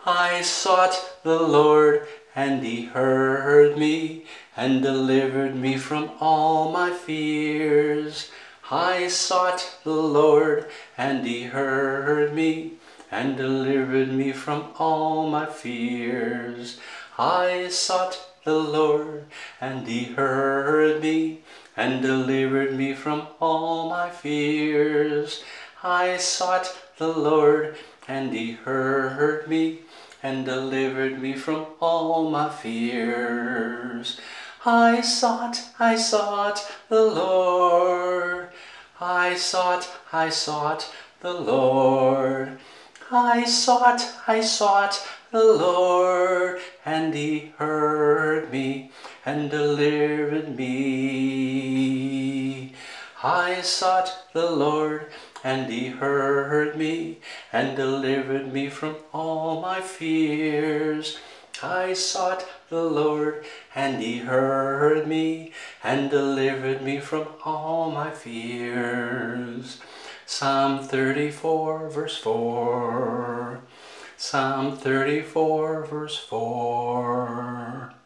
I sought the Lord, and he heard me, and delivered me from all my fears. I sought the Lord, and he heard me, and delivered me from all my fears. I sought the Lord, and he heard me, and delivered me from all my fears. I sought the Lord, and he heard me, and delivered me from all my fears. I sought the Lord. I sought the Lord. I sought the Lord, and he heard me, and delivered me. I sought the Lord, and he heard me, and delivered me from all my fears. I sought the Lord, and he heard me, and delivered me from all my fears. Psalm 34, verse 4. Psalm 34, verse 4.